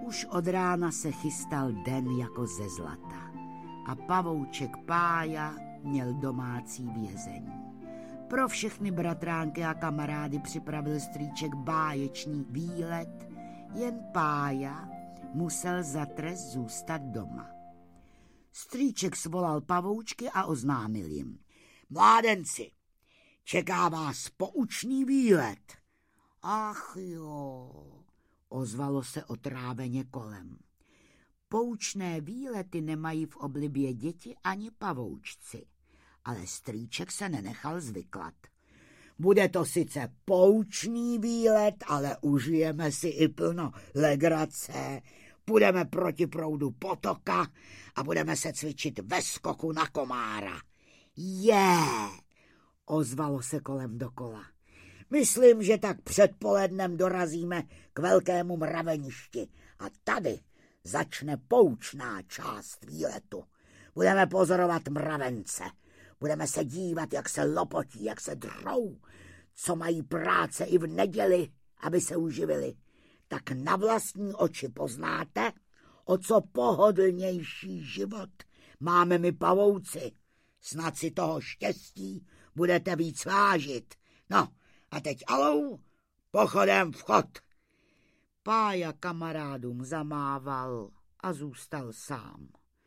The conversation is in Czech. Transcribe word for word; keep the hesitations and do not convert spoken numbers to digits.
Už od rána se chystal den jako ze zlata a pavouček Pája měl domácí vězení. Pro všechny bratránky a kamarády připravil strýček báječný výlet, jen Pája musel za trest zůstat doma. Strýček svolal pavoučky a oznámil jim: Mládenci, čeká vás poučný výlet. Ach jo, ozvalo se otráveně kolem. Poučné výlety nemají v oblibě děti ani pavoučci, ale strýček se nenechal zvyklat. Bude to sice poučný výlet, ale užijeme si i plno legrace. Půjdeme proti proudu potoka a budeme se cvičit ve skoku na komára. Je, ozvalo se kolem dokola. Myslím, že tak předpolednem dorazíme k velkému mraveništi a tady začne poučná část výletu. Budeme pozorovat mravence. Budeme se dívat, jak se lopotí, jak se drou, co mají práce i v neděli, aby se uživili. Tak na vlastní oči poznáte, o co pohodlnější život máme my pavouci. Snad si toho štěstí budete víc vážit. No a teď alou, pochodem vchod. Pája kamarádům zamával a zůstal sám.